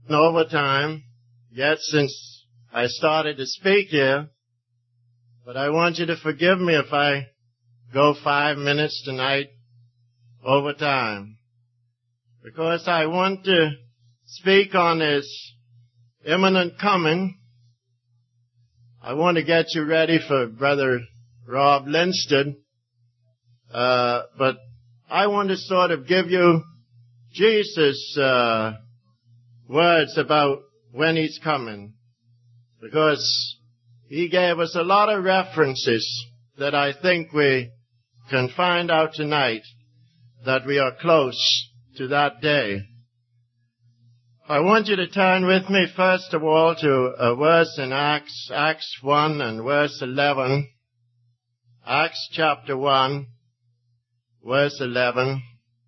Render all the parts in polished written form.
overtime yet since I started to speak here, but I want you to forgive me if I go 5 minutes tonight over time, because I want to speak on His imminent coming. I want to get you ready for Brother Rob Lindsted, but I want to sort of give you Jesus' words about when He's coming, because He gave us a lot of references that I think we can find out tonight that we are close to that day. I want you to turn with me first of all to a verse in Acts 1 and verse 11. Acts chapter 1, verse 11.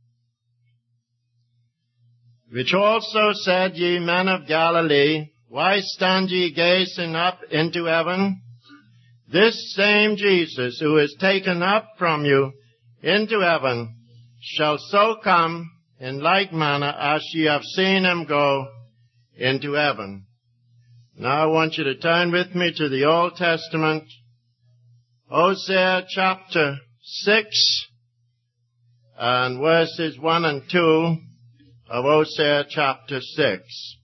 Which also said, Ye men of Galilee, why stand ye gazing up into heaven? This same Jesus who is taken up from you into heaven shall so come in like manner as ye have seen Him go into heaven. Now I want you to turn with me to the Old Testament, Hosea chapter 6 and verses 1 and 2 of Hosea chapter 6.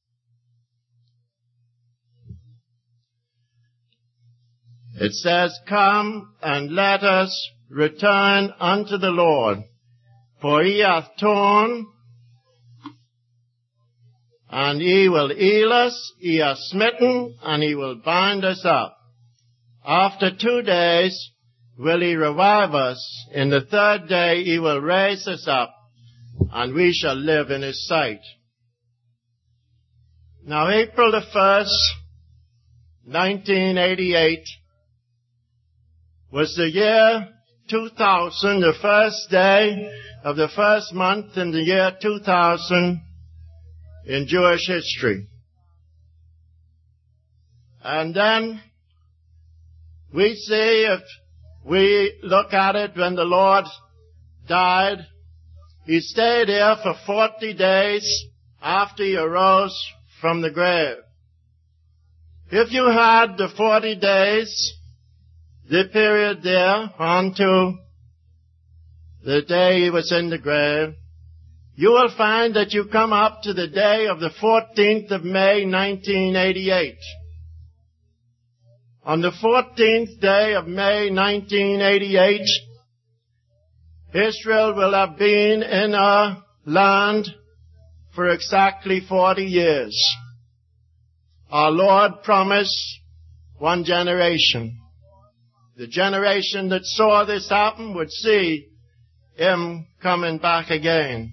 It says, Come and let us return unto the Lord, for He hath torn, and He will heal us. He hath smitten, and He will bind us up. After 2 days will He revive us. In the 3rd day He will raise us up, and we shall live in His sight. Now, April the 1st, 1988, was the year 2000, the first day of the first month in the year 2000 in Jewish history. And then we see, if we look at it, when the Lord died, He stayed here for 40 days after He arose from the grave. If you had the 40 days, the period there on to the day He was in the grave, you will find that you come up to the day of the 14th of May, 1988. On the 14th day of May, 1988, Israel will have been in our land for exactly 40 years. Our Lord promised one generation. The generation that saw this happen would see Him coming back again.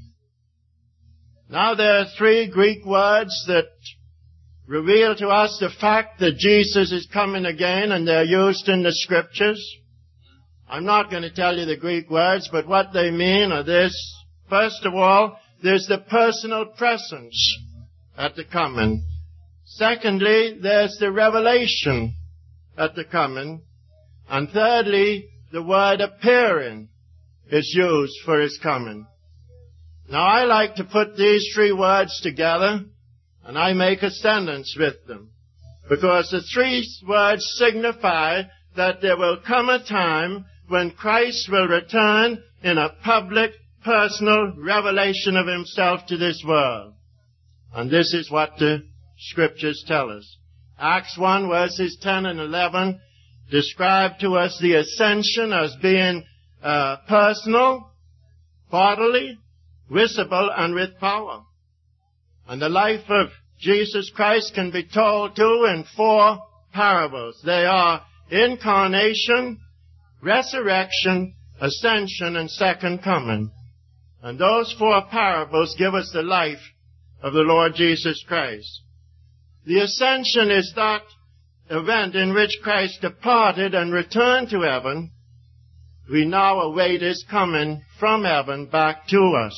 Now there are 3 Greek words that reveal to us the fact that Jesus is coming again, and they're used in the Scriptures. I'm not going to tell you the Greek words, but what they mean are this. First of all, there's the personal presence at the coming. Secondly, there's the revelation at the coming. And thirdly, the word appearing is used for His coming. Now I like to put these 3 words together, and I make a sentence with them, because the 3 words signify that there will come a time when Christ will return in a public, personal revelation of Himself to this world. And this is what the Scriptures tell us. Acts 1 verses 10 and 11 describe to us the ascension as being personal, bodily, visible, and with power. And the life of Jesus Christ can be told too in 4 parables. They are incarnation, resurrection, ascension, and second coming. And those 4 parables give us the life of the Lord Jesus Christ. The ascension is that event in which Christ departed and returned to heaven. We now await His coming from heaven back to us.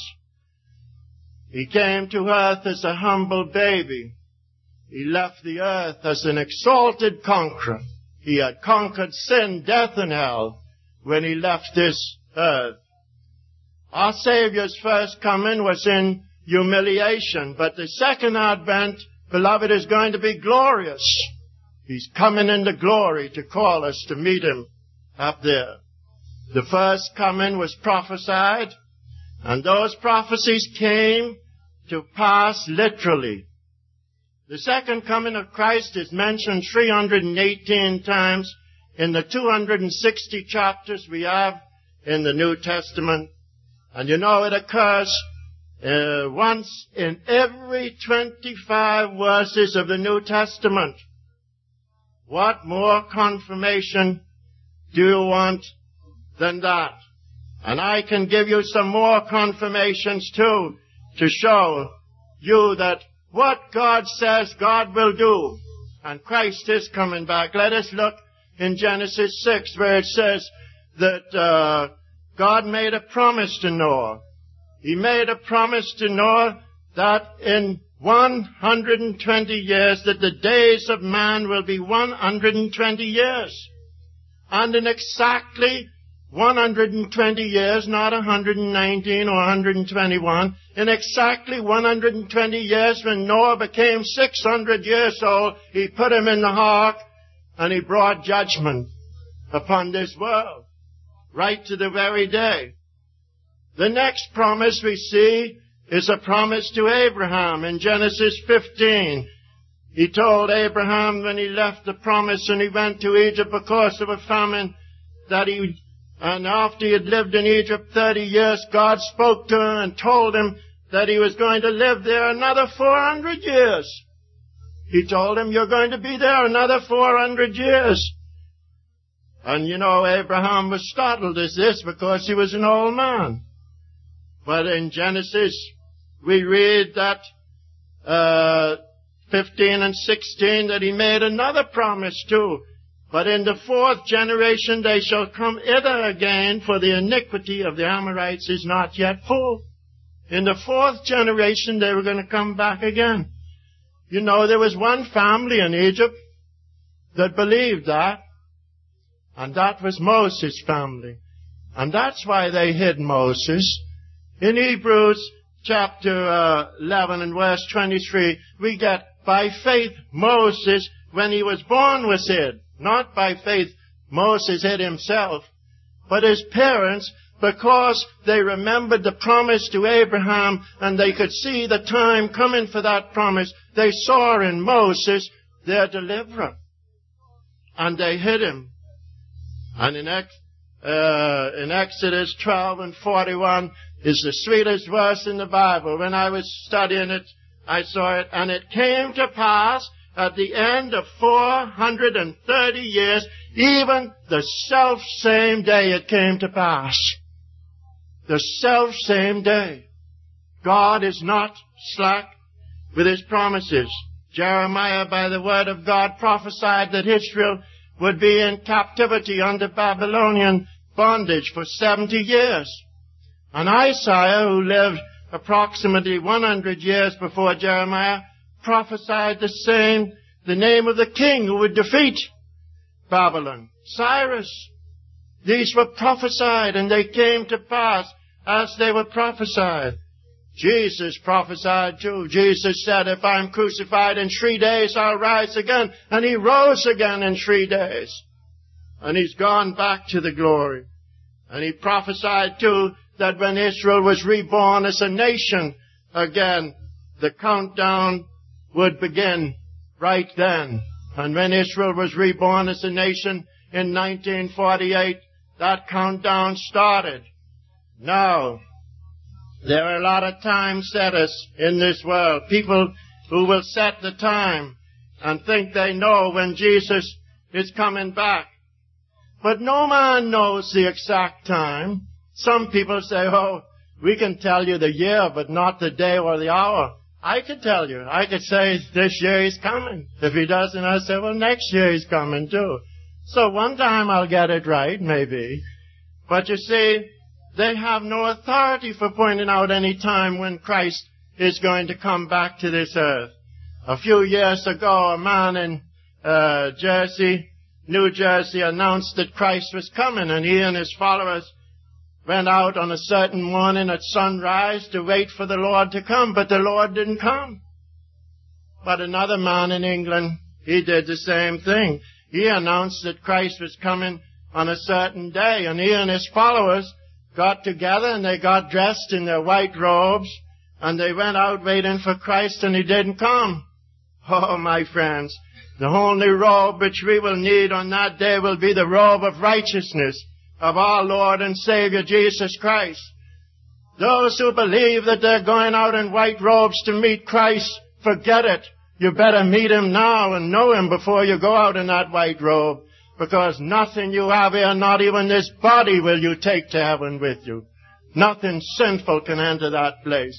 He came to earth as a humble baby. He left the earth as an exalted conqueror. He had conquered sin, death, and hell when He left this earth. Our Savior's first coming was in humiliation. But the second advent, beloved, is going to be glorious. He's coming into glory to call us to meet Him up there. The first coming was prophesied, and those prophecies came to pass literally. The second coming of Christ is mentioned 318 times in the 260 chapters we have in the New Testament. And you know it occurs once in every 25 verses of the New Testament. What more confirmation do you want than that? And I can give you some more confirmations too to show you that what God says God will do. And Christ is coming back. Let us look in Genesis 6 where it says that God made a promise to Noah. He made a promise to Noah that in 120 years, that the days of man will be 120 years. And in exactly 120 years, not 119 or 121, in exactly 120 years when Noah became 600 years old, he put him in the ark and he brought judgment upon this world, right to the very day. The next promise we see is a promise to Abraham in Genesis 15. He told Abraham when he left the promise and he went to Egypt because of a famine and after he had lived in Egypt 30 years, God spoke to him and told him that he was going to live there another 400 years. He told him, you're going to be there another 400 years. And you know, Abraham was startled at this because he was an old man. But in Genesis, we read that 15 and 16 that he made another promise too. But in the fourth generation they shall come hither again, for the iniquity of the Amorites is not yet full. In the fourth generation they were going to come back again. You know, there was one family in Egypt that believed that, and that was Moses' family. And that's why they hid Moses. In Hebrews chapter 11 and verse 23, we get, by faith Moses, when he was born, was hid. Not by faith Moses hid himself, but his parents, because they remembered the promise to Abraham and they could see the time coming for that promise. They saw in Moses their deliverer. And they hid him. And in Exodus 12 and 41 is the sweetest verse in the Bible. When I was studying it, I saw it. And it came to pass at the end of 430 years, even the self-same day it came to pass. The self-same day. God is not slack with His promises. Jeremiah, by the word of God, prophesied that Israel would be in captivity under Babylonian bondage for 70 years. And Isaiah, who lived approximately 100 years before Jeremiah, prophesied the same, the name of the king who would defeat Babylon, Cyrus. These were prophesied and they came to pass as they were prophesied. Jesus prophesied too. Jesus said, if I'm crucified in 3 days, I'll rise again. And He rose again in 3 days. And He's gone back to the glory. And He prophesied too that when Israel was reborn as a nation again, the countdown would begin right then. And when Israel was reborn as a nation in 1948, that countdown started. Now, there are a lot of time setters in this world. People who will set the time and think they know when Jesus is coming back. But no man knows the exact time. Some people say, oh, we can tell you the year, but not the day or the hour. I could tell you. I could say, this year He's coming. If He doesn't, I say, well, next year He's coming too. So one time I'll get it right, maybe. But you see, they have no authority for pointing out any time when Christ is going to come back to this earth. A few years ago, a man in New Jersey, announced that Christ was coming, and he and his followers went out on a certain morning at sunrise to wait for the Lord to come, but the Lord didn't come. But another man in England, he did the same thing. He announced that Christ was coming on a certain day, and he and his followers got together and they got dressed in their white robes, and they went out waiting for Christ, and he didn't come. Oh, my friends, the only robe which we will need on that day will be the robe of righteousness of our Lord and Savior Jesus Christ. Those who believe that they're going out in white robes to meet Christ, forget it. You better meet Him now and know Him before you go out in that white robe, because nothing you have here, not even this body, will you take to heaven with you. Nothing sinful can enter that place.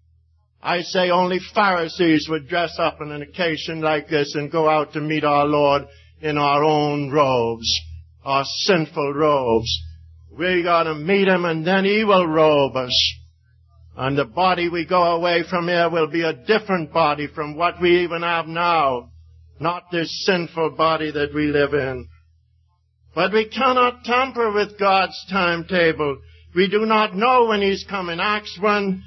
I say only Pharisees would dress up on an occasion like this and go out to meet our Lord in our own robes, our sinful robes. We got to meet Him, and then He will robe us. And the body we go away from here will be a different body from what we even have now. Not this sinful body that we live in. But we cannot tamper with God's timetable. We do not know when He's coming. Acts 1:7,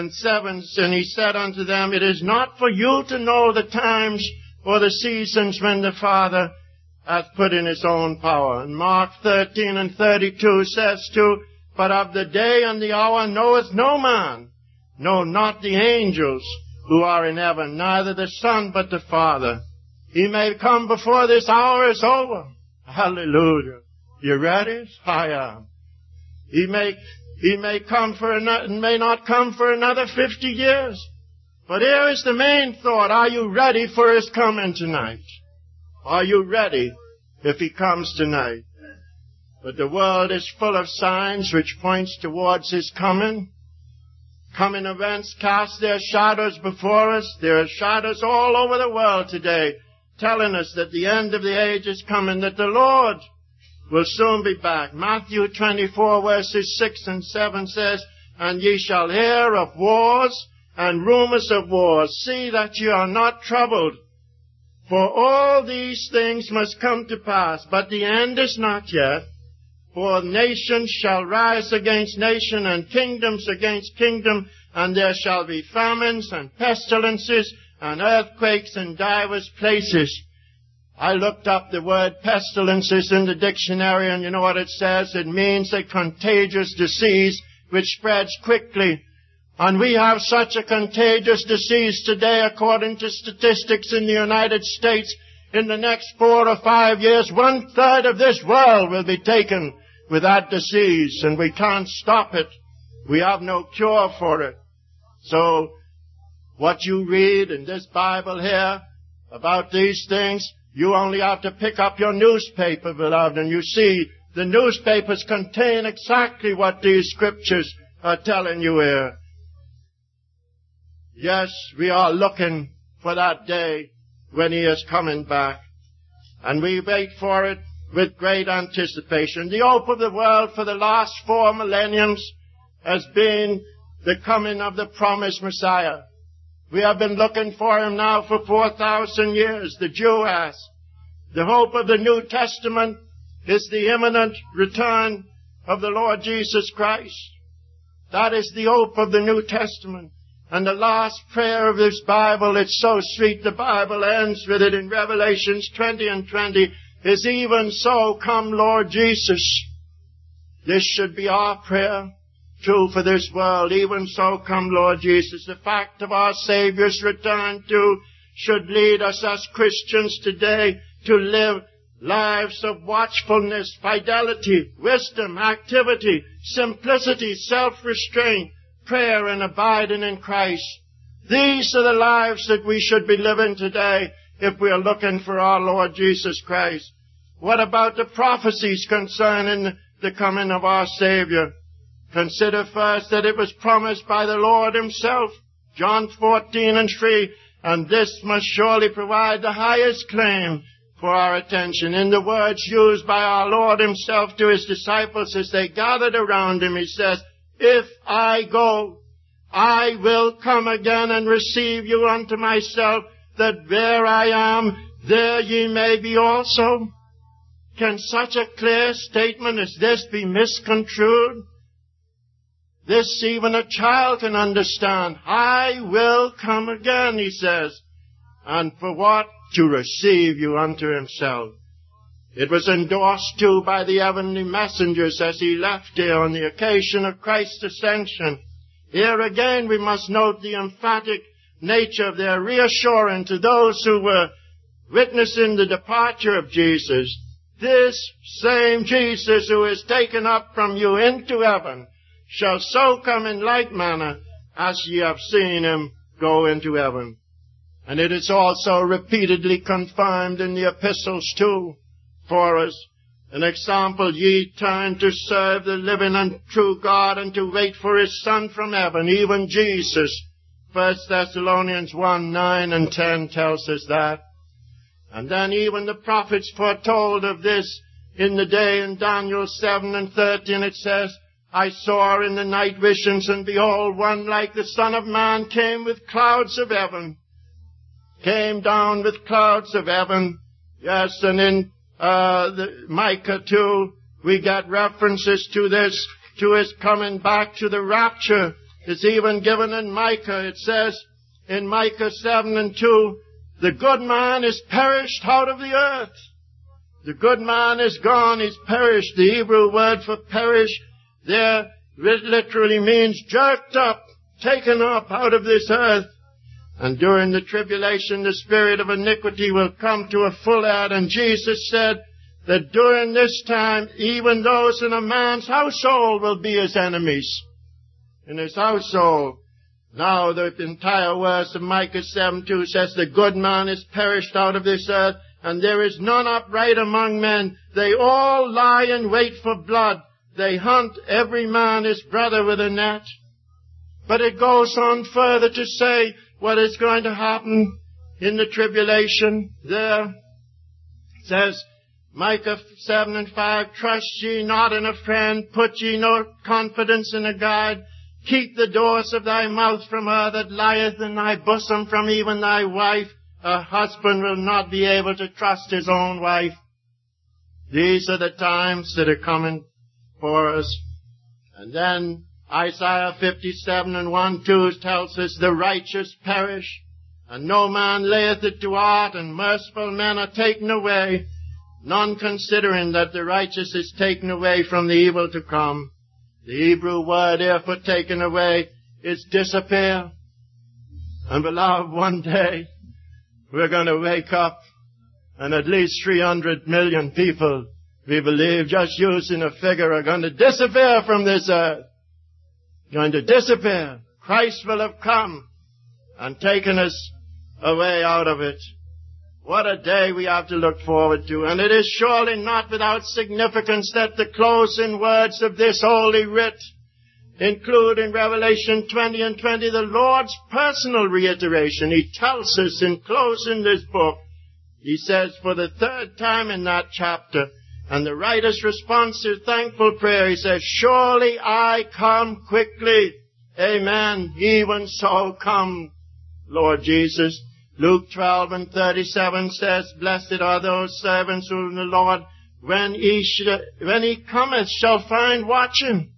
and He said unto them, it is not for you to know the times or the seasons when the Father hath put in His own power. And Mark 13:32 says too, but of the day and the hour knoweth no man, no, not the angels who are in heaven, neither the Son, but the Father. He may come before this hour is over. Hallelujah. You ready? I am. He may come for may not come for another 50 years. But here is the main thought. Are you ready for His coming tonight? Are you ready if He comes tonight? But the world is full of signs which points towards His coming. Coming events cast their shadows before us. There are shadows all over the world today telling us that the end of the age is coming, that the Lord will soon be back. Matthew 24 verses 6 and 7 says, and ye shall hear of wars and rumors of wars. See that ye are not troubled. For all these things must come to pass, but the end is not yet. For nations shall rise against nation, and kingdoms against kingdom, and there shall be famines and pestilences and earthquakes in divers places. I looked up the word pestilences in the dictionary, and you know what it says? It means a contagious disease which spreads quickly. And we have such a contagious disease today, according to statistics in the United States. In the next 4 or 5 years, 1/3 of this world will be taken with that disease, and we can't stop it. We have no cure for it. So, what you read in this Bible here about these things, you only have to pick up your newspaper, beloved, and you see the newspapers contain exactly what these scriptures are telling you here. Yes, we are looking for that day when He is coming back, and we wait for it with great anticipation. The hope of the world for the last 4 millenniums has been the coming of the promised Messiah. We have been looking for Him now for 4,000 years. The Jew has. The hope of the New Testament is the imminent return of the Lord Jesus Christ. That is the hope of the New Testament. And the last prayer of this Bible, it's so sweet, the Bible ends with it in Revelations 20:20, is even so, come Lord Jesus. This should be our prayer, too, for this world. Even so, come Lord Jesus. The fact of our Savior's return, too, should lead us as Christians today to live lives of watchfulness, fidelity, wisdom, activity, simplicity, self-restraint, prayer, and abiding in Christ. These are the lives that we should be living today if we are looking for our Lord Jesus Christ. What about the prophecies concerning the coming of our Savior? Consider first that it was promised by the Lord Himself. John 14:3, and this must surely provide the highest claim for our attention. In the words used by our Lord Himself to His disciples as they gathered around Him, He says, if I go, I will come again and receive you unto myself, that where I am, there ye may be also. Can such a clear statement as this be misconstrued? This even a child can understand. I will come again, he says. And for what? To receive you unto himself. It was endorsed too by the heavenly messengers as he left here on the occasion of Christ's ascension. Here again we must note the emphatic nature of their reassurance to those who were witnessing the departure of Jesus. This same Jesus who is taken up from you into heaven shall so come in like manner as ye have seen him go into heaven. And it is also repeatedly confirmed in the epistles too for us. An example, ye turn to serve the living and true God and to wait for his Son from heaven, even Jesus. 1 Thessalonians 1, 9 and 10 tells us that. And then even the prophets foretold of this in the day in Daniel 7 and 13. It says, I saw in the night visions, and behold, one like the Son of Man came with clouds of heaven. Came down with clouds of heaven. Yes, and in Micah 2, we get references to this, to his coming back, to the rapture. It's even given in Micah. It says in Micah 7 and 2, the good man is perished out of the earth. The good man is gone, he's perished. The Hebrew word for perish there literally means jerked up, taken up out of this earth. And during the tribulation, the spirit of iniquity will come to a full end. And Jesus said that during this time, even those in a man's household will be his enemies. In his household. Now the entire verse of Micah 7:2 says, the good man is perished out of this earth, and there is none upright among men. They all lie in wait for blood. They hunt every man his brother with a net. But it goes on further to say what is going to happen in the tribulation there. It says, Micah 7 and 5, trust ye not in a friend, put ye no confidence in a guide. Keep the doors of thy mouth from her that lieth in thy bosom, from even thy wife. A husband will not be able to trust his own wife. These are the times that are coming for us. And then Isaiah 57 and 1-2 tells us, the righteous perish, and no man layeth it to heart, and merciful men are taken away, none considering that the righteous is taken away from the evil to come. The Hebrew word here for taken away is disappear. And beloved, one day we're going to wake up and at least 300 million people, we believe, just using a figure, are going to disappear from this earth. Going to disappear. Christ will have come and taken us away out of it. What a day we have to look forward to. And it is surely not without significance that the closing words of this holy writ include in Revelation 20 and 20 the Lord's personal reiteration. He tells us in closing this book, he says for the third time in that chapter, and the writer's response to thankful prayer, he says, surely I come quickly. Amen. Even so come, Lord Jesus. Luke 12 and 37 says, blessed are those servants whom the Lord, when he cometh, shall find watching.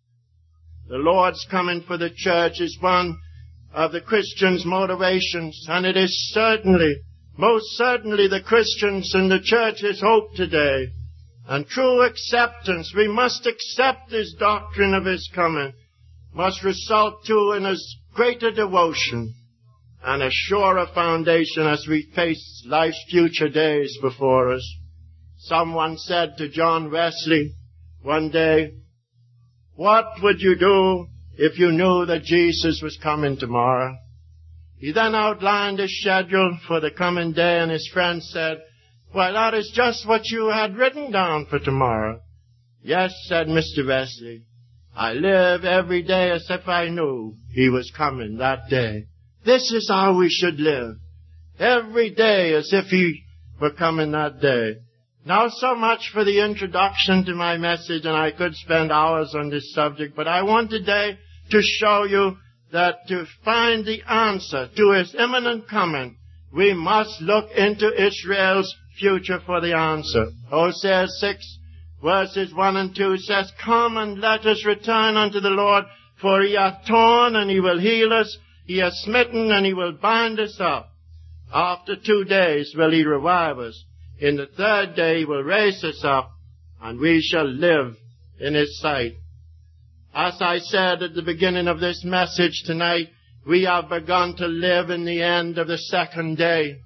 The Lord's coming for the church is one of the Christians' motivations, and it is certainly, most certainly the Christians and the church's hope today. And true acceptance, we must accept this doctrine of his coming, must result too in as greater devotion and a surer foundation as we face life's future days before us. Someone said to John Wesley one day, what would you do if you knew that Jesus was coming tomorrow? He then outlined his schedule for the coming day, and his friend said, well, that is just what you had written down for tomorrow. Yes, said Mr. Wesley, I live every day as if I knew he was coming that day. This is how we should live. Every day as if he were coming that day. Now, so much for the introduction to my message, and I could spend hours on this subject, but I want today to show you that to find the answer to his imminent coming, we must look into Israel's future for the answer. Hosea 6 verses 1 and 2 says, come and let us return unto the Lord, For he hath torn, and he will heal us. He hath smitten, and he will bind us up. After 2 days will he revive us. In the 3rd day he will raise us up, and we shall live in his sight. As I said at the beginning of this message tonight, we have begun to live in the end of the 2nd day.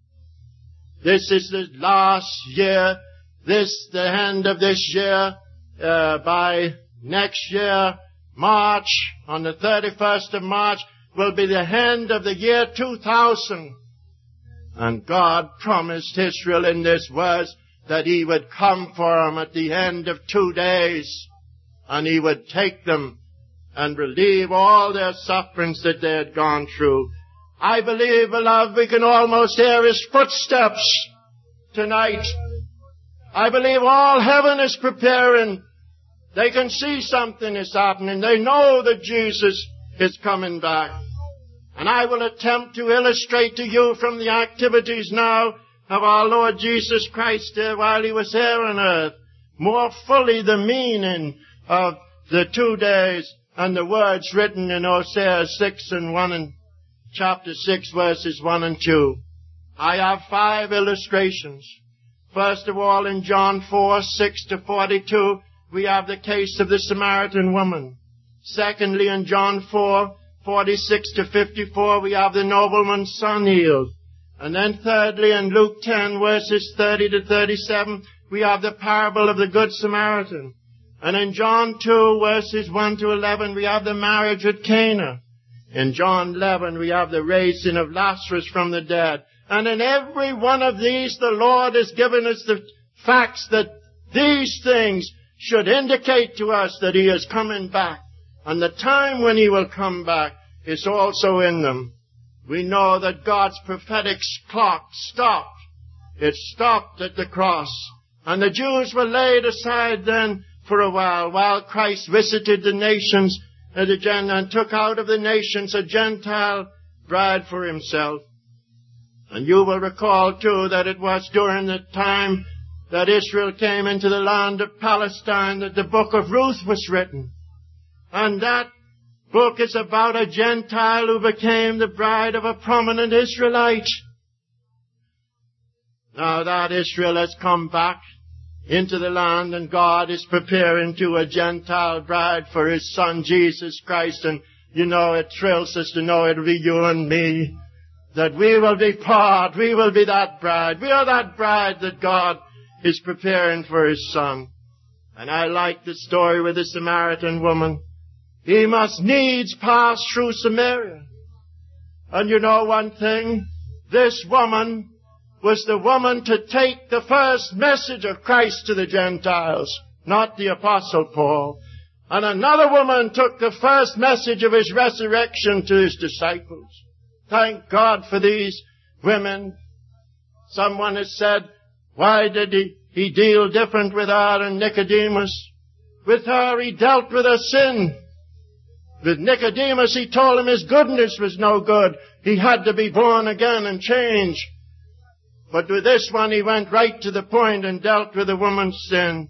This is the last year. The end of this year. By next year, March, on the 31st of March, will be the end of the year 2000. And God promised Israel in this verse that he would come for them at the end of 2 days, and he would take them and relieve all their sufferings that they had gone through. I believe, beloved, we can almost hear his footsteps tonight. I believe all heaven is preparing. They can see something is happening. They know that Jesus is coming back. And I will attempt to illustrate to you from the activities now of our Lord Jesus Christ while he was here on earth, more fully the meaning of the 2 days and the words written in Hosea 6 and 1 and chapter 6 verses 1 and 2. I have 5 illustrations. First of all, in John 4, 6 to 42, we have the case of the Samaritan woman. Secondly, in John 4, 46 to 54, we have the nobleman's son healed. And then thirdly, in Luke 10, verses 30 to 37, we have the parable of the Good Samaritan. And in John 2, verses 1 to 11, we have the marriage at Cana. In John 11, we have the raising of Lazarus from the dead. And in every one of these, the Lord has given us the facts that these things should indicate to us that he is coming back. And the time when he will come back is also in them. We know that God's prophetic clock stopped. It stopped at the cross. And the Jews were laid aside then for a while Christ visited the nations and took out of the nations a Gentile bride for himself. And you will recall too that it was during the time that Israel came into the land of Palestine that the book of Ruth was written. And that book is about a Gentile who became the bride of a prominent Israelite. Now that Israel has come back into the land and God is preparing to a Gentile bride for his son Jesus Christ. And you know, it thrills us to know it'll be you and me, that we will be part, we will be that bride. We are that bride that God is preparing for his son. And I like the story with the Samaritan woman. He must needs pass through Samaria. And you know one thing? This woman was the woman to take the first message of Christ to the Gentiles, not the Apostle Paul. And another woman took the first message of his resurrection to his disciples. Thank God for these women. Someone has said, why did he deal different with her and Nicodemus? With her he dealt with her sin. With Nicodemus, he told him his goodness was no good. He had to be born again and change. But with this one, he went right to the point and dealt with the woman's sin.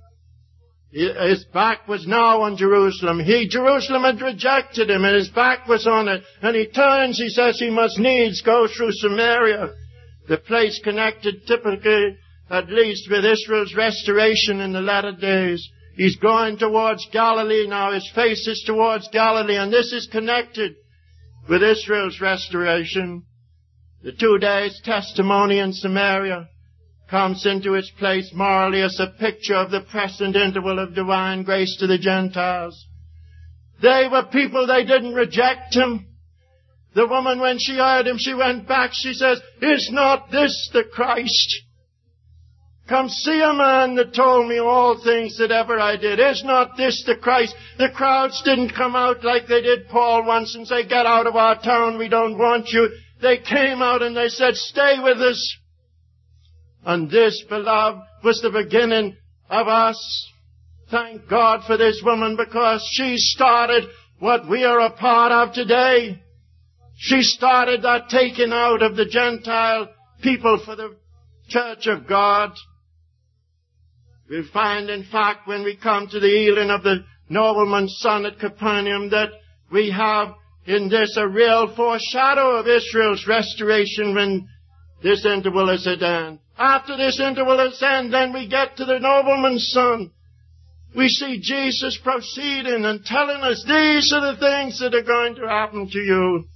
His back was now on Jerusalem. Jerusalem had rejected him, and his back was on it. And he turns, he says he must needs go through Samaria, the place connected typically, at least, with Israel's restoration in the latter days. He's going towards Galilee now. His face is towards Galilee, and this is connected with Israel's restoration. The 2 days' testimony in Samaria comes into its place morally as a picture of the present interval of divine grace to the Gentiles. They were people, they didn't reject him. The woman, when she heard him, she went back, she says, is not this the Christ? Come see a man that told me all things that ever I did. Is not this the Christ? The crowds didn't come out like they did Paul once and say, get out of our town, we don't want you. They came out and they said, stay with us. And this, beloved, was the beginning of us. Thank God for this woman, because she started what we are a part of today. She started that taking out of the Gentile people for the church of God. We find, in fact, when we come to the healing of the nobleman's son at Capernaum, that we have in this a real foreshadow of Israel's restoration when this interval is at end. After this interval is ended, then we get to the nobleman's son. We see Jesus proceeding and telling us these are the things that are going to happen to you.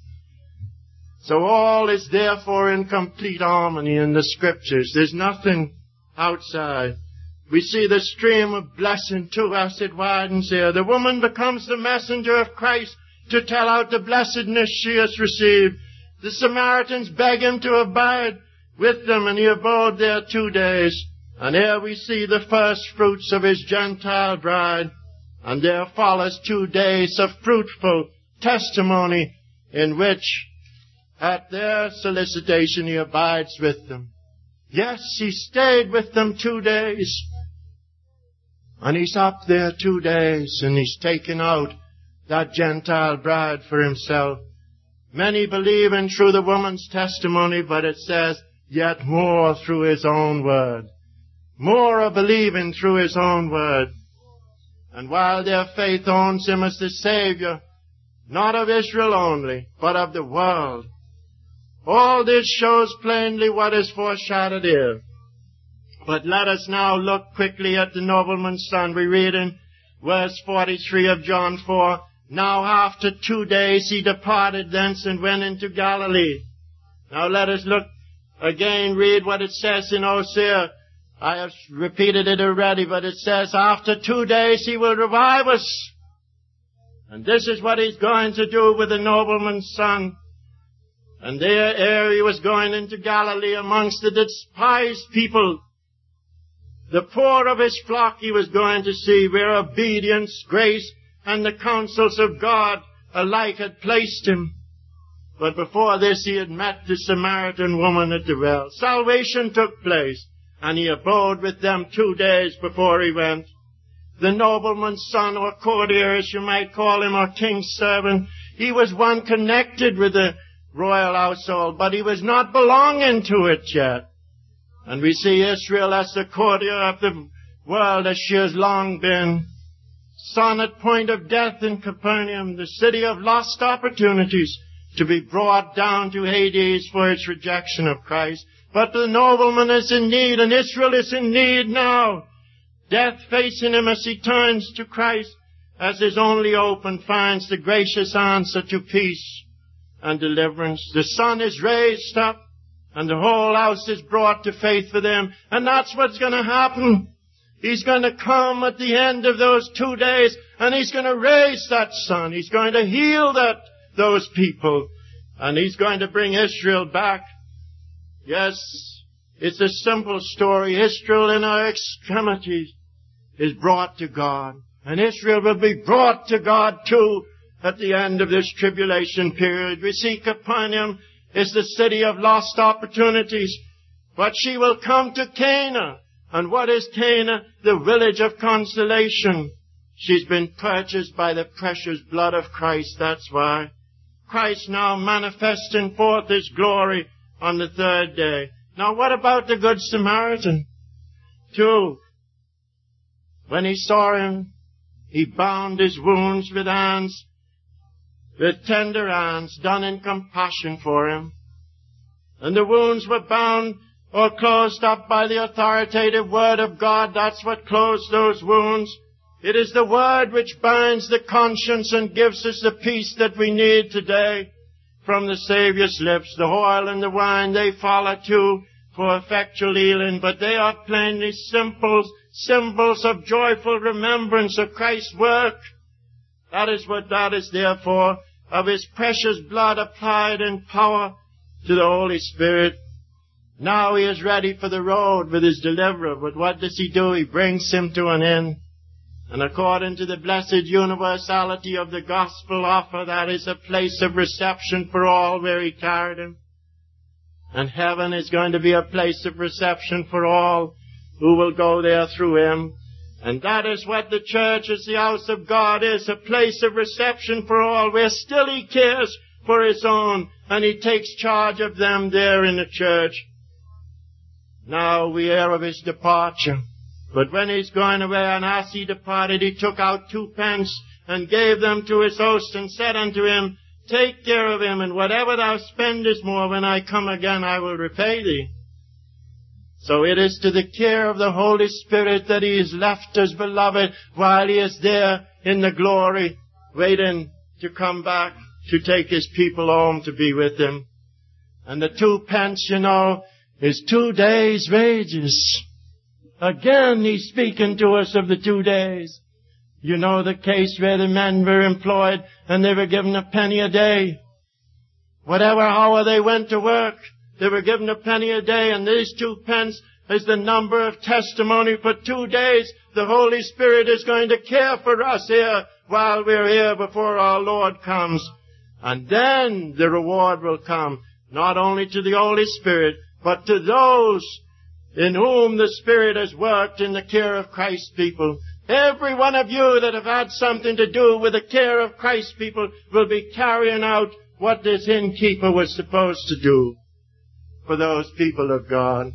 So all is therefore in complete harmony in the Scriptures. There's nothing outside. We see the stream of blessing too as it widens here. The woman becomes the messenger of Christ to tell out the blessedness she has received. The Samaritans beg him to abide with them, and he abode there 2 days. And here we see the first fruits of his Gentile bride. And there follows 2 days of fruitful testimony in which, at their solicitation, he abides with them. Yes, he stayed with them 2 days. And he's up there 2 days, and he's taken out that Gentile bride for himself. Many believe in through the woman's testimony, but it says, yet more through his own word. More are believing through his own word. And while their faith owns him as the Savior, not of Israel only, but of the world, all this shows plainly what is foreshadowed here. But let us now look quickly at the nobleman's son. We read in verse 43 of John 4, now after 2 days he departed thence and went into Galilee. Now let us look again, read what it says in Hosea. I have repeated it already, but it says, after 2 days he will revive us. And this is what he's going to do with the nobleman's son. And there he was going into Galilee amongst the despised people. The poor of his flock he was going to see, where obedience, grace, and the counsels of God alike had placed him. But before this he had met the Samaritan woman at the well. Salvation took place, and he abode with them 2 days before he went. The nobleman's son, or courtier as you might call him, or king's servant, he was one connected with the royal household, but he was not belonging to it yet. And we see Israel as the courtier of the world as she has long been. Son at point of death in Capernaum, the city of lost opportunities, to be brought down to Hades for its rejection of Christ. But the nobleman is in need, and Israel is in need now. Death facing him as he turns to Christ, as his only hope, and finds the gracious answer to peace and deliverance. The son is raised up, and the whole house is brought to faith for them. And that's what's going to happen. He's going to come at the end of those 2 days, and he's going to raise that son. He's going to heal those people, and he's going to bring Israel back. Yes, it's a simple story. Israel in her extremities is brought to God, and Israel will be brought to God too at the end of this tribulation period. We see Capernaum is the city of lost opportunities, but she will come to Cana. And what is Cana? The village of consolation. She's been purchased by the precious blood of Christ, that's why. Christ now manifesting forth his glory on the 3rd day. Now what about the Good Samaritan? 2. When he saw him, he bound his wounds with hands, with tender hands, done in compassion for him. And the wounds were bound or closed up by the authoritative Word of God. That's what closed those wounds. It is the Word which binds the conscience and gives us the peace that we need today from the Savior's lips. The oil and the wine, they follow too for effectual healing, but they are plainly symbols of joyful remembrance of Christ's work. That is what that is there for, of his precious blood applied in power to the Holy Spirit. Now he is ready for the road with his deliverer, but what does he do? He brings him to an end. And according to the blessed universality of the gospel offer, that is a place of reception for all where he carried him. And heaven is going to be a place of reception for all who will go there through him. And that is what the church as the house of God is, a place of reception for all, where still he cares for his own, and he takes charge of them there in the church. Now we hear of his departure. But when he's going away, and as he departed, he took out 2 pence and gave them to his host, and said unto him, Take care of him, and whatever thou spendest more, when I come again, I will repay thee. So it is to the care of the Holy Spirit that he is left us, beloved, while he is there in the glory, waiting to come back to take his people home to be with him. And the 2 pence, is 2 days' wages. Again, he's speaking to us of the 2 days. You know the case where the men were employed and they were given a penny a day. Whatever hour they went to work, they were given a penny a day, and these 2 pence is the number of testimony for 2 days. The Holy Spirit is going to care for us here while we're here before our Lord comes. And then the reward will come, not only to the Holy Spirit, but to those in whom the Spirit has worked in the care of Christ's people. Every one of you that have had something to do with the care of Christ's people will be carrying out what this innkeeper was supposed to do for those people of God.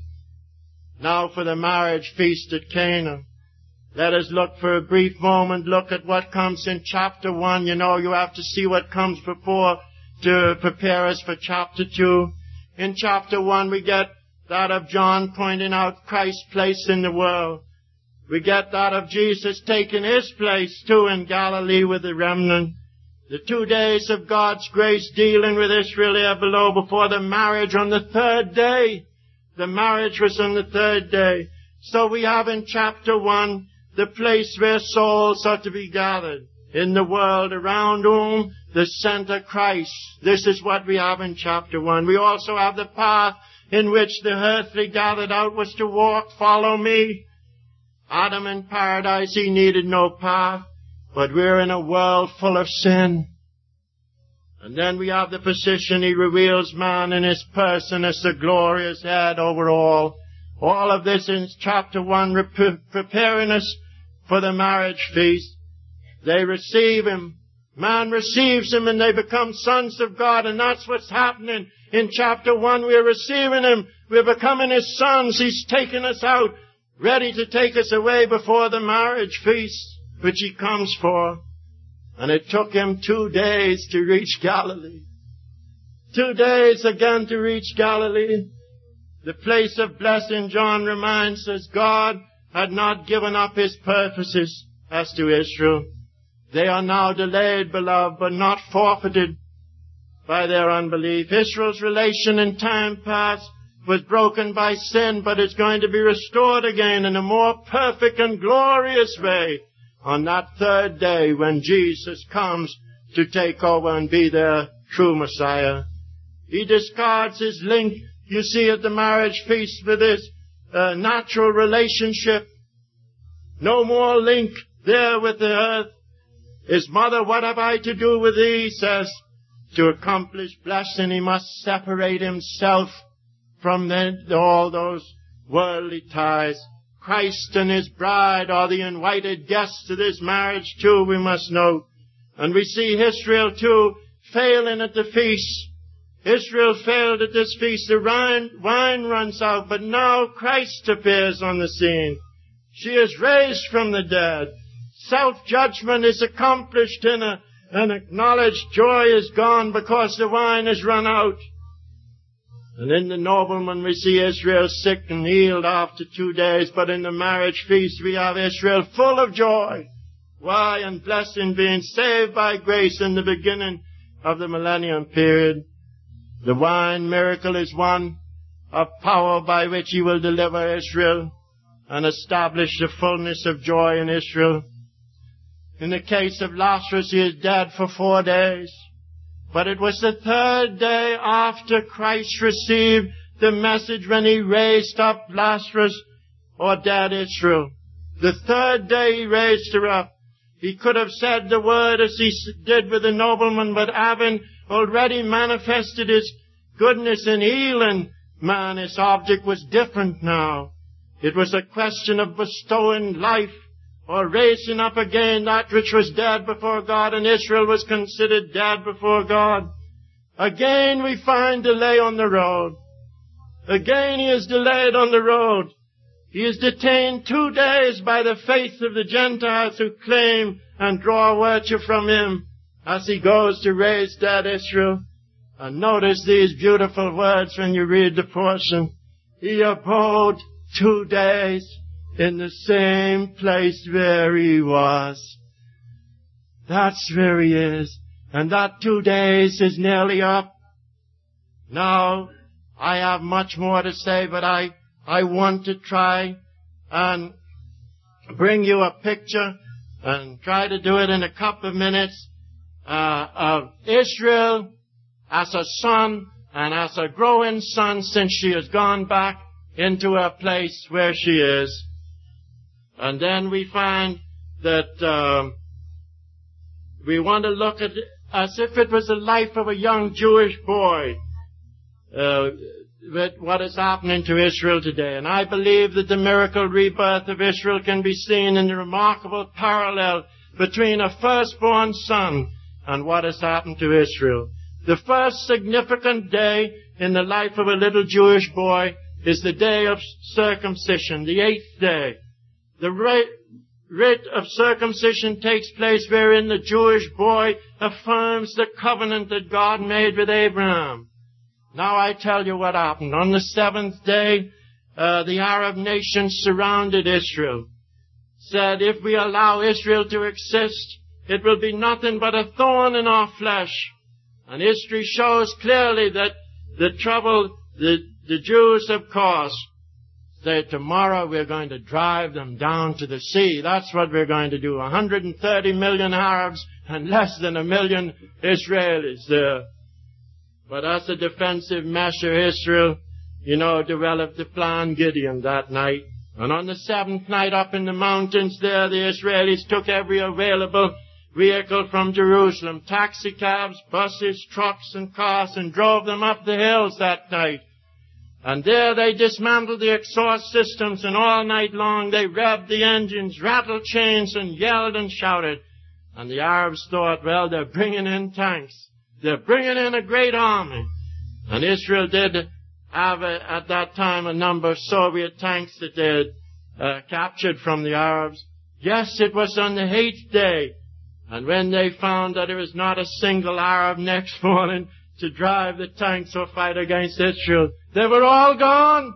Now for the marriage feast at Cana. Let us look for a brief moment, look at what comes in chapter 1. You have to see what comes before to prepare us for chapter 2. In chapter 1 we get that of John pointing out Christ's place in the world. We get that of Jesus taking his place too in Galilee with the remnant. The 2 days of God's grace dealing with Israel here below before the marriage on the 3rd day. The marriage was on the 3rd day. So we have in chapter 1 the place where souls are to be gathered in the world, around whom the center Christ. This is what we have in chapter 1. We also have the path in which the earthly gathered out was to walk. Follow me. Adam in paradise, he needed no path, but we're in a world full of sin. And then we have the position he reveals man in his person as the glorious head over all. All of this in chapter 1, preparing us for the marriage feast. They receive him. Man receives him and they become sons of God, and that's what's happening in chapter 1. We're receiving him. We're becoming his sons. He's taking us out, ready to take us away before the marriage feast, which he comes for. And it took him 2 days to reach Galilee. 2 days again to reach Galilee. The place of blessing, John reminds us, God had not given up his purposes as to Israel. They are now delayed, beloved, but not forfeited by their unbelief. Israel's relation in time past was broken by sin, but it's going to be restored again in a more perfect and glorious way on that 3rd day when Jesus comes to take over and be their true Messiah. He discards his link, you see, at the marriage feast with his natural relationship. No more link there with the earth. His mother, what have I to do with thee? He says, to accomplish blessing, he must separate himself from all those worldly ties. Christ and his bride are the invited guests to this marriage too, we must note. And we see Israel too failing at the feast. Israel failed at this feast. The wine runs out, but now Christ appears on the scene. She is raised from the dead. Self-judgment is accomplished and an acknowledged joy is gone because the wine has run out. And in the nobleman we see Israel sick and healed after 2 days, but in the marriage feast we have Israel full of joy. Why? And blessing, being saved by grace in the beginning of the millennium period. The wine miracle is one of power by which he will deliver Israel and establish the fullness of joy in Israel. In the case of Lazarus, he is dead for 4 days. But it was the 3rd day after Christ received the message when he raised up Lazarus, or dead Israel. The 3rd day he raised her up. He could have said the word as he did with the nobleman, but having already manifested his goodness in healing man, his object was different now. It was a question of bestowing life or raising up again that which was dead before God, and Israel was considered dead before God. Again we find delay on the road. Again he is delayed on the road. He is detained 2 days by the faith of the Gentiles who claim and draw virtue from him as he goes to raise dead Israel. And notice these beautiful words when you read the portion. He abode 2 days in the same place where he was. That's where he is. And that 2 days is nearly up. Now, I have much more to say, but I want to try and bring you a picture and try to do it in a couple of minutes of Israel as a son and as a growing son since she has gone back into her place where she is. And then we find that we want to look at it as if it was the life of a young Jewish boy with what is happening to Israel today. And I believe that the miracle rebirth of Israel can be seen in the remarkable parallel between a firstborn son and what has happened to Israel. The first significant day in the life of a little Jewish boy is the day of circumcision, the 8th day. The rite of circumcision takes place wherein the Jewish boy affirms the covenant that God made with Abraham. Now I tell you what happened. On the 7th day, the Arab nations surrounded Israel, said, if we allow Israel to exist, it will be nothing but a thorn in our flesh. And history shows clearly that the trouble the Jews have caused, say, tomorrow we're going to drive them down to the sea. That's what we're going to do. 130 million Arabs and less than 1 million Israelis there. But as a defensive measure, Israel, developed the plan Gideon that night. And on the 7th night up in the mountains there, the Israelis took every available vehicle from Jerusalem, taxi cabs, buses, trucks, and cars, and drove them up the hills that night. And there they dismantled the exhaust systems, and all night long they revved the engines, rattled chains, and yelled and shouted. And the Arabs thought, well, they're bringing in tanks. They're bringing in a great army. And Israel did have, at that time, a number of Soviet tanks that they had captured from the Arabs. Yes, it was on the 8th day. And when they found that there was not a single Arab next morning to drive the tanks or fight against Israel, they were all gone.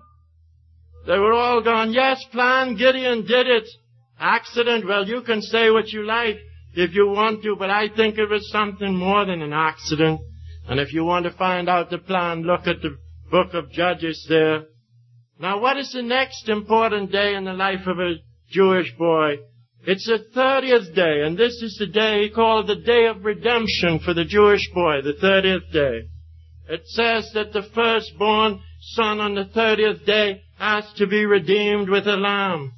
They were all gone. Yes, Plan Gideon did it. Accident, well, you can say what you like if you want to, but I think it was something more than an accident. And if you want to find out the plan, look at the book of Judges there. Now, what is the next important day in the life of a Jewish boy? It's the 30th day, and this is the day called the Day of Redemption for the Jewish boy, the 30th day. It says that the firstborn son on the 30th day has to be redeemed with a lamb.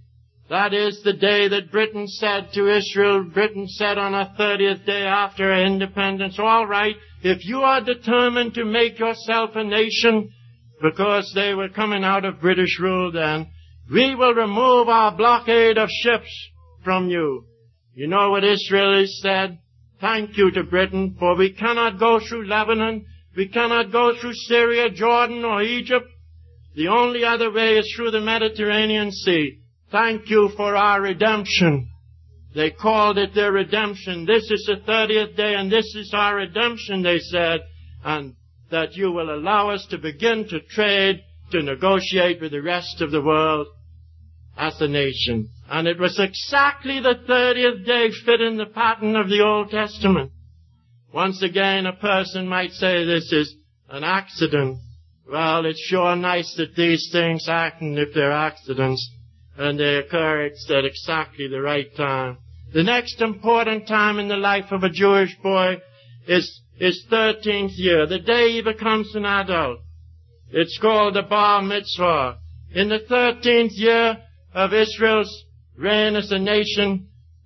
That is the day that Britain said to Israel, Britain said on her 30th day after her independence, all right, if you are determined to make yourself a nation, because they were coming out of British rule then, we will remove our blockade of ships from you. You know what Israelis said? Thank you to Britain, for we cannot go through Lebanon, we cannot go through Syria, Jordan, or Egypt. The only other way is through the Mediterranean Sea. Thank you for our redemption. They called it their redemption. This is the 30th day, and this is our redemption, they said, and that you will allow us to begin to trade, to negotiate with the rest of the world as a nation. And it was exactly the 30th day fit in the pattern of the Old Testament. Once again, a person might say this is an accident. Well, it's sure nice that these things happen if they're accidents, and they occur at exactly the right time. The next important time in the life of a Jewish boy is his 13th year, the day he becomes an adult. It's called the Bar Mitzvah. In the 13th year of Israel's reign as a nation,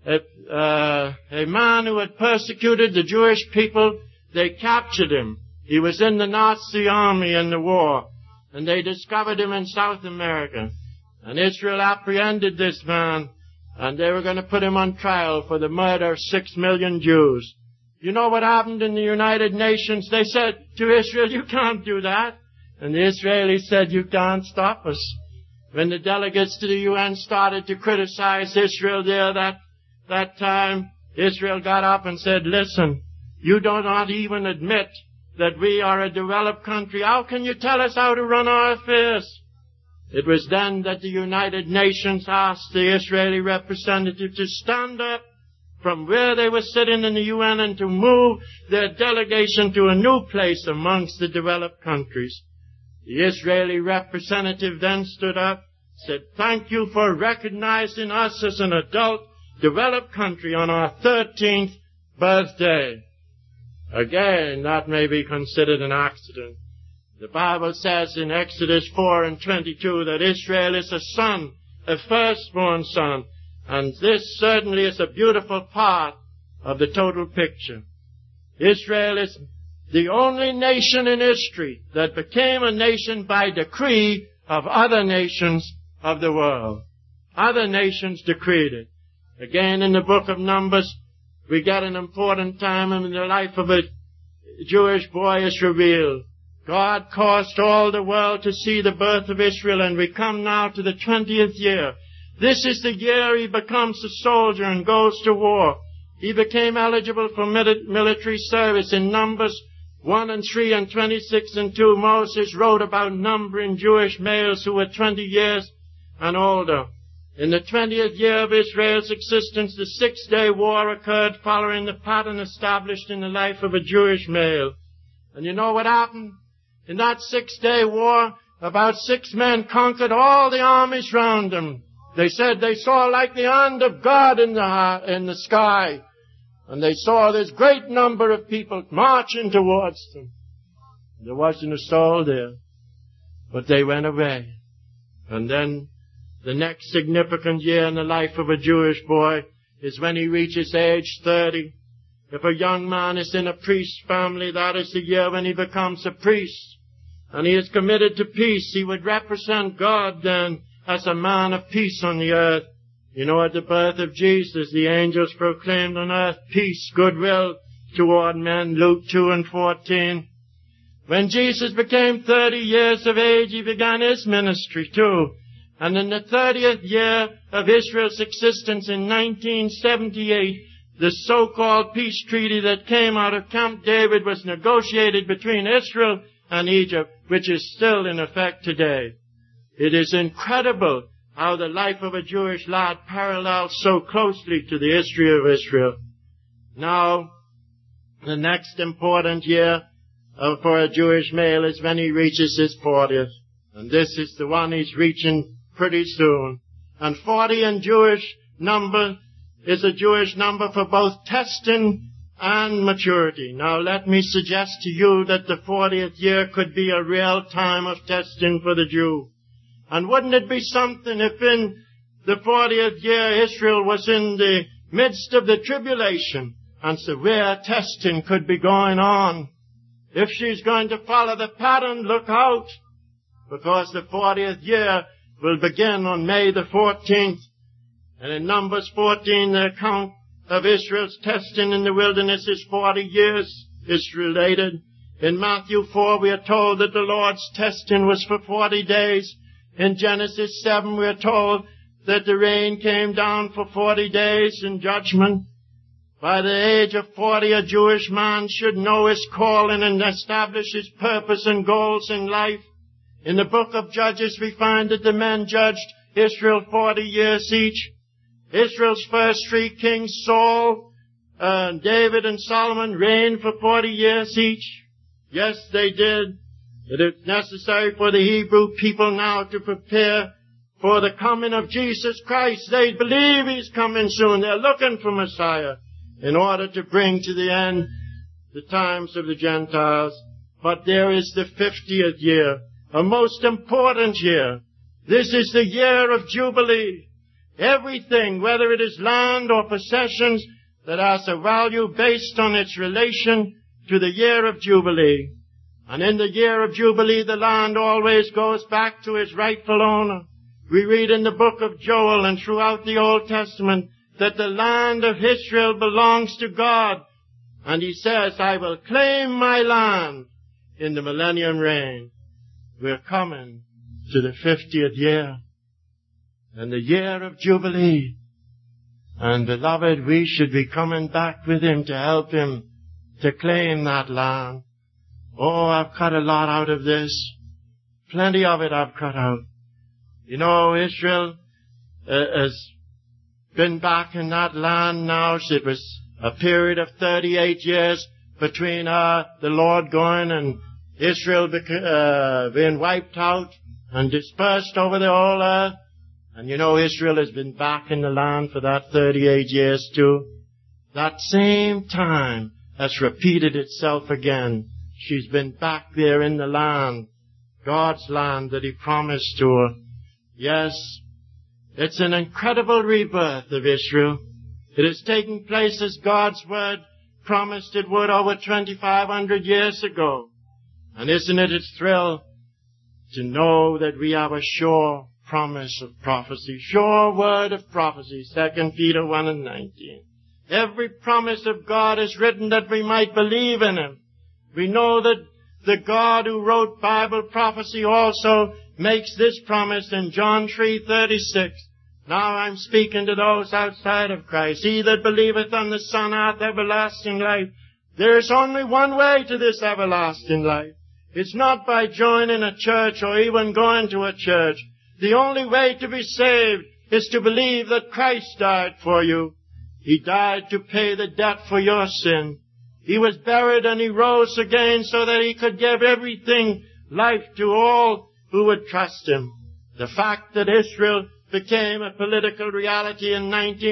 a man who had persecuted the Jewish people, they captured him. He was in the Nazi army in the war, and they discovered him in South America. And Israel apprehended this man, and they were going to put him on trial for the murder of 6 million Jews. You know what happened in the United Nations? They said to Israel, you can't do that. And the Israelis said, you can't stop us. When the delegates to the UN started to criticize Israel there that time, Israel got up and said, listen, you do not even admit that we are a developed country. How can you tell us how to run our affairs? It was then that the United Nations asked the Israeli representative to stand up from where they were sitting in the UN and to move their delegation to a new place amongst the developed countries. The Israeli representative then stood up, said, thank you for recognizing us as an adult, developed country on our 13th birthday. Again, that may be considered an accident. The Bible says in Exodus 4:22 that Israel is a son, a firstborn son, and this certainly is a beautiful part of the total picture. Israel is the only nation in history that became a nation by decree of other nations of the world. Other nations decreed it. Again, in the book of Numbers, we get an important time in the life of a Jewish boy is revealed. God caused all the world to see the birth of Israel, and we come now to the 20th year. This is the year he becomes a soldier and goes to war. He became eligible for military service. In Numbers 1:3 and 26:2, Moses wrote about numbering Jewish males who were 20 years and older. In the 20th year of Israel's existence, the Six-Day War occurred following the pattern established in the life of a Jewish male. And you know what happened? In that Six-Day War, about 6 men conquered all the armies round them. They said they saw like the hand of God in the sky. And they saw this great number of people marching towards them. There wasn't a soul there. But they went away. And then the next significant year in the life of a Jewish boy is when he reaches age 30. If a young man is in a priest's family, that is the year when he becomes a priest. And he is committed to peace. He would represent God then as a man of peace on the earth. You know, at the birth of Jesus, the angels proclaimed on earth peace, goodwill toward men, Luke 2:14. When Jesus became 30 years of age, he began his ministry too. And in the 30th year of Israel's existence in 1978, the so-called peace treaty that came out of Camp David was negotiated between Israel and Egypt, which is still in effect today. It is incredible how the life of a Jewish lad parallels so closely to the history of Israel. Now, the next important year for a Jewish male is when he reaches his 40th. And this is the one he's reaching pretty soon. And 40 in Jewish number is a Jewish number for both testing and maturity. Now let me suggest to you that the 40th year could be a real time of testing for the Jew. And wouldn't it be something if in the 40th year Israel was in the midst of the tribulation and severe testing could be going on? If she's going to follow the pattern, look out, because the 40th year will begin on May the 14th. And in Numbers 14, the account of Israel's testing in the wilderness is 40 years. It's related. In Matthew 4, we are told that the Lord's testing was for 40 days. In Genesis 7, we are told that the rain came down for 40 days in judgment. By the age of 40, a Jewish man should know his calling and establish his purpose and goals in life. In the book of Judges, we find that the men judged Israel 40 years each. Israel's first 3 kings, Saul, David, and Solomon, reigned for 40 years each. Yes, they did. It is necessary for the Hebrew people now to prepare for the coming of Jesus Christ. They believe He's coming soon. They're looking for Messiah in order to bring to the end the times of the Gentiles. But there is the 50th year, a most important year. This is the year of Jubilee. Everything, whether it is land or possessions, that has a value based on its relation to the year of Jubilee. And in the year of Jubilee, the land always goes back to its rightful owner. We read in the book of Joel and throughout the Old Testament that the land of Israel belongs to God. And He says, I will claim my land in the millennium reign. We're coming to the 50th year and the year of Jubilee. And beloved, we should be coming back with Him to help Him to claim that land. Oh, I've cut a lot out of this. Plenty of it I've cut out. You know, Israel has been back in that land now. It was a period of 38 years between the Lord going and Israel being wiped out and dispersed over the whole earth. And you know, Israel has been back in the land for that 38 years too. That same time has repeated itself again. She's been back there in the land, God's land that He promised to her. Yes, it's an incredible rebirth of Israel. It has taken place as God's Word promised it would over 2,500 years ago. And isn't it a thrill to know that we have a sure promise of prophecy, sure word of prophecy, 2 Peter 1:19. Every promise of God is written that we might believe in Him. We know that the God who wrote Bible prophecy also makes this promise in John 3:36. Now I'm speaking to those outside of Christ. He that believeth on the Son hath everlasting life. There is only one way to this everlasting life. It's not by joining a church or even going to a church. The only way to be saved is to believe that Christ died for you. He died to pay the debt for your sin. He was buried and He rose again so that He could give everything, life to all who would trust Him. The fact that Israel became a political reality in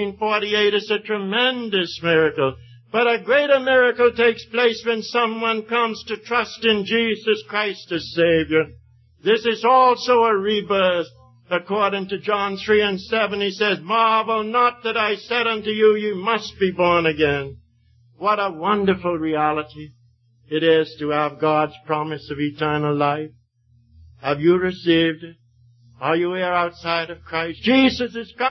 1948 is a tremendous miracle. But a greater miracle takes place when someone comes to trust in Jesus Christ as Savior. This is also a rebirth. According to John 3:7, He says, marvel not that I said unto you, you must be born again. What a wonderful reality it is to have God's promise of eternal life. Have you received it? Are you here outside of Christ? Jesus is coming.